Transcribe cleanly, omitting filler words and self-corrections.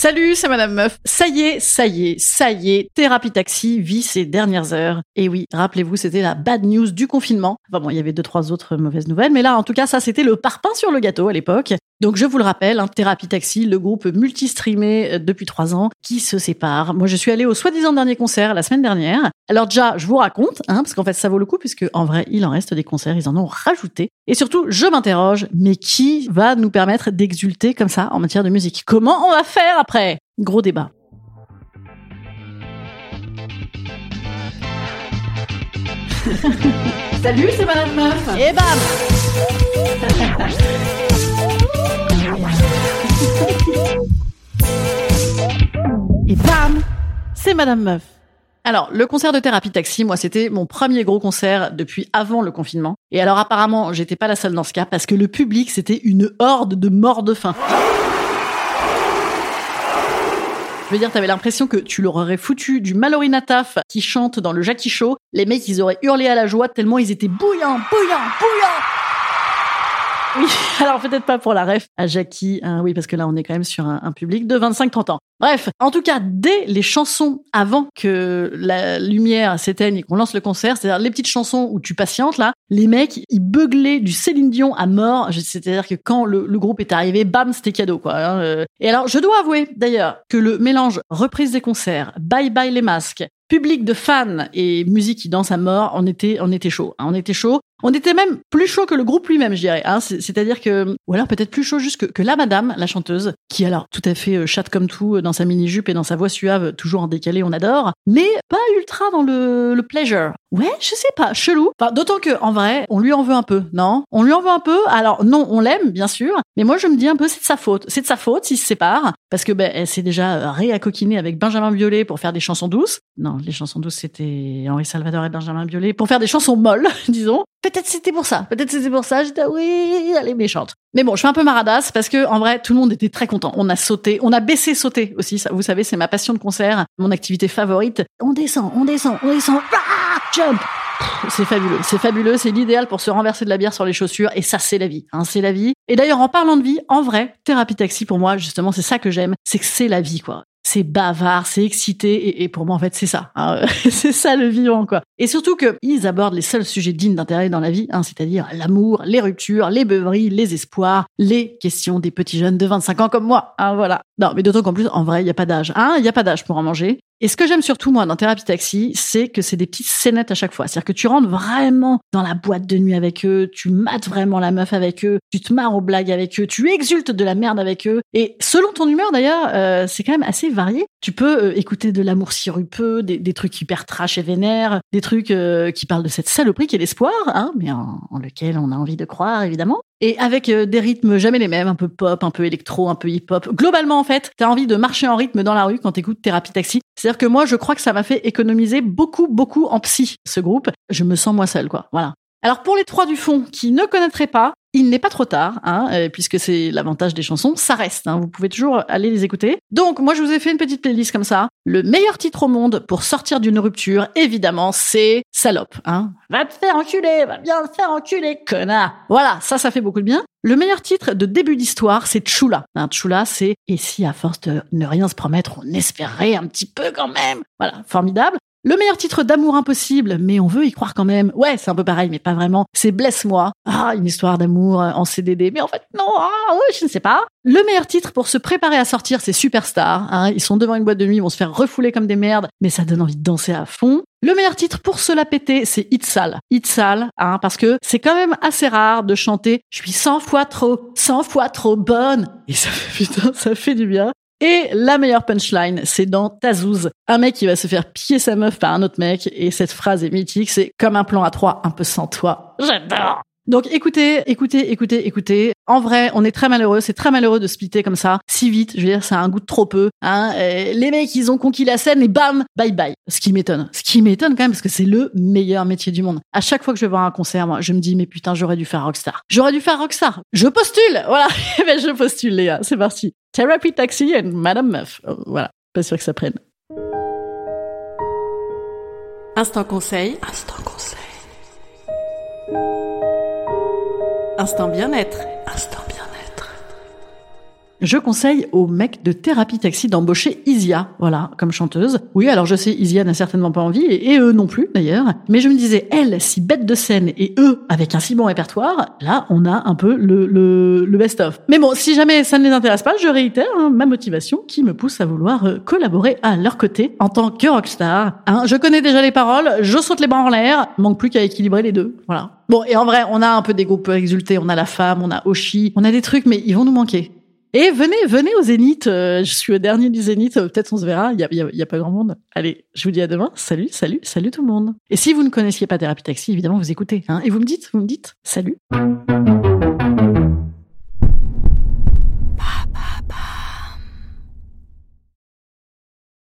Salut, c'est Madame Meuf. Ça y est, Thérapie Taxi vit ses dernières heures. Et oui, rappelez-vous, c'était la bad news du confinement. Enfin bon, il y avait 2-3 autres mauvaises nouvelles, mais là, en tout cas, ça, c'était le parpaing sur le gâteau à l'époque. Donc, je vous le rappelle, Thérapie Taxi, le groupe multi-streamé depuis 3 ans, qui se sépare. Moi, je suis allée au soi-disant dernier concert la semaine dernière. Alors déjà, je vous raconte, parce qu'en fait, ça vaut le coup, puisque en vrai, il en reste des concerts, ils en ont rajouté. Et surtout, je m'interroge, mais qui va nous permettre d'exulter comme ça en matière de musique? Comment on va faire après? Gros débat. Salut, c'est Madame Meuf. Et bam. Et bam, c'est Madame Meuf. Alors, le concert de Thérapie Taxi, moi, c'était mon premier gros concert depuis avant le confinement. Et alors, apparemment, j'étais pas la seule dans ce cas, parce que le public, c'était une horde de morts de faim. Je veux dire, t'avais l'impression que tu leur aurais foutu du Mallory Nataf qui chante dans le Jackie Show. Les mecs, ils auraient hurlé à la joie tellement ils étaient bouillants. Oui, alors peut-être pas pour la ref à Jackie, oui, parce que là, on est quand même sur un public de 25-30 ans. Bref, en tout cas, dès les chansons avant que la lumière s'éteigne et qu'on lance le concert, c'est-à-dire les petites chansons où tu patientes, là, les mecs, ils beuglaient du Céline Dion à mort. C'est-à-dire que quand le groupe est arrivé, bam, c'était cadeau, quoi. Et alors, je dois avouer, d'ailleurs, que le mélange reprise des concerts, bye bye les masques, public de fans et musique qui danse à mort, on était chaud. On était chaud. On était même plus chaud que le groupe lui-même, je dirais. C'est-à-dire que, ou alors peut-être plus chaud juste que la madame, la chanteuse, qui alors tout à fait chatte comme tout dans sa mini-jupe et dans sa voix suave, toujours en décalé, on adore, mais pas ultra dans le pleasure. Ouais, je sais pas, chelou. Enfin, d'autant que, en vrai, on lui en veut un peu, non? On lui en veut un peu. Alors, non, on l'aime, bien sûr, mais moi, je me dis un peu, c'est de sa faute. C'est de sa faute s'ils se séparent, parce que, elle s'est déjà réacoquinée avec Benjamin Biolay pour faire des chansons douces. Non, les chansons douces, c'était Henri Salvador et Benjamin Biolay pour faire des chansons molles, disons. Peut-être c'était pour ça. J'étais, oui, elle est méchante. Mais bon, je fais un peu maradasse parce que, en vrai, tout le monde était très content. On a sauté, on a baissé sauté aussi. Ça, vous savez, c'est ma passion de concert, mon activité favorite. On descend. Ah, jump! C'est fabuleux. C'est l'idéal pour se renverser de la bière sur les chaussures. Et ça, c'est la vie. C'est la vie. Et d'ailleurs, en parlant de vie, en vrai, Thérapie Taxi, pour moi, justement, c'est ça que j'aime. C'est que c'est la vie, quoi. C'est bavard, c'est excité, et pour moi, en fait, c'est ça. C'est ça le vivant, quoi. Et surtout qu'ils abordent les seuls sujets dignes d'intérêt dans la vie, c'est-à-dire l'amour, les ruptures, les beuveries, les espoirs, les questions des petits jeunes de 25 ans comme moi. Voilà. Non, mais d'autant qu'en plus, en vrai, il n'y a pas d'âge. Il n'y a pas d'âge pour en manger. Et ce que j'aime surtout, moi, dans Thérapie Taxi, c'est que c'est des petites scénettes à chaque fois. C'est-à-dire que tu rentres vraiment dans la boîte de nuit avec eux, tu mates vraiment la meuf avec eux, tu te marres aux blagues avec eux, tu exultes de la merde avec eux. Et selon ton humeur, d'ailleurs, c'est quand même assez varié. Tu peux écouter de l'amour sirupeux, des trucs hyper trash et vénères, des trucs qui parlent de cette saloperie qui est l'espoir, mais en lequel on a envie de croire, évidemment. Et avec des rythmes jamais les mêmes, un peu pop, un peu électro, un peu hip-hop. Globalement, en fait, t'as envie de marcher en rythme dans la rue quand t'écoutes Thérapie Taxi. C'est-à-dire que moi, je crois que ça m'a fait économiser beaucoup en psy, ce groupe. Je me sens moi seule, quoi. Voilà. Alors, pour les 3 du fond qui ne connaîtraient pas, il n'est pas trop tard, puisque c'est l'avantage des chansons, ça reste, vous pouvez toujours aller les écouter. Donc, moi, je vous ai fait une petite playlist comme ça. Le meilleur titre au monde pour sortir d'une rupture, évidemment, c'est Salope, Va te faire enculer, va bien te faire enculer, connard. Voilà, ça fait beaucoup de bien. Le meilleur titre de début d'histoire, c'est Tchoula. Tchoula, c'est « Et si, à force de ne rien se promettre, on espérait un petit peu quand même ?» Voilà, formidable. Le meilleur titre d'amour impossible, mais on veut y croire quand même. Ouais, c'est un peu pareil, mais pas vraiment. C'est Blesse-moi. Une histoire d'amour en CDD. Mais en fait, non, je ne sais pas. Le meilleur titre pour se préparer à sortir, c'est Superstar. Ils sont devant une boîte de nuit, ils vont se faire refouler comme des merdes, mais ça donne envie de danser à fond. Le meilleur titre pour se la péter, c'est Hit Sale. Hit Sale, parce que c'est quand même assez rare de chanter « Je suis 100 fois trop bonne ». Et ça fait du bien. Et la meilleure punchline, c'est dans Tazouz. Un mec qui va se faire piller sa meuf par un autre mec, et cette phrase est mythique, c'est « Comme un plan à 3, un peu sans toi ». J'adore. Donc écoutez. En vrai, on est très malheureux. C'est très malheureux de splitter comme ça, si vite. Je veux dire, ça a un goût de trop peu. Les mecs, ils ont conquis la scène et bam, bye bye. Ce qui m'étonne quand même, parce que c'est le meilleur métier du monde. À chaque fois que je vais voir un concert, moi, je me dis, mais putain, j'aurais dû faire Rockstar. Je postule. Voilà. Je postule, les gars. C'est parti. Thérapie Taxi et Madame Meuf. Voilà. Pas sûr que ça prenne. Instant conseil. Instant bien-être. je conseille aux mecs de Thérapie Taxi d'embaucher Isia, voilà, comme chanteuse. Oui, alors je sais, Isia n'a certainement pas envie, et eux non plus d'ailleurs, mais je me disais, elle, si bête de scène, et eux, avec un si bon répertoire, là, on a un peu le best-of. Mais bon, si jamais ça ne les intéresse pas, je réitère ma motivation qui me pousse à vouloir collaborer à leur côté en tant que rockstar. Je connais déjà les paroles, je saute les bras en l'air, manque plus qu'à équilibrer les deux, voilà. Bon, et en vrai, on a un peu des groupes exultés, on a La Femme, on a Oshi, on a des trucs, mais ils vont nous manquer. Et venez au Zénith, je suis au dernier du Zénith, peut-être on se verra, il y a pas grand monde. Allez, je vous dis à demain, salut tout le monde. Et si vous ne connaissiez pas Thérapie Taxi, évidemment vous écoutez, et vous me dites, salut.